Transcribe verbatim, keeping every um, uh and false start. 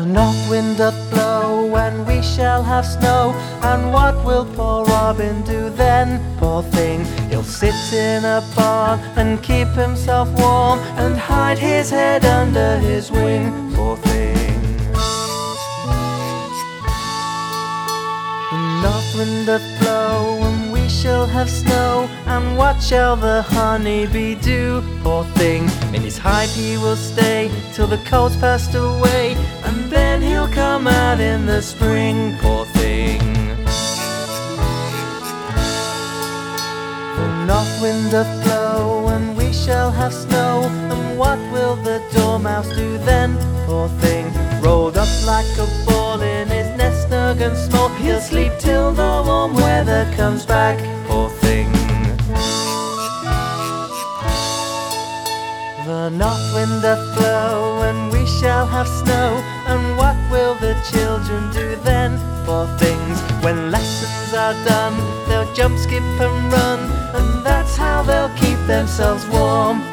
The north wind doth blow, and we shall have snow. And what will poor Robin do then? Poor thing, he'll sit in a barn and keep himself warm, and hide his head under his wing. Poor thing. The north wind doth blow, and we shall have snow. And what shall the honey bee do? Poor thing, in his hive he will stay till the cold's passed away, and then he'll come out in the spring. Poor thing. The north wind doth blow, and we shall have snow. And what will the dormouse do then? Poor thing, rolled up like a ball in his nest snug and small, he'll sleep till the warm weather comes back. Poor thing. The north wind doth blow, and we shall have snow. And what will the children do then? Poor things, when lessons are done, they'll jump, skip and run, and that's how they'll keep themselves warm.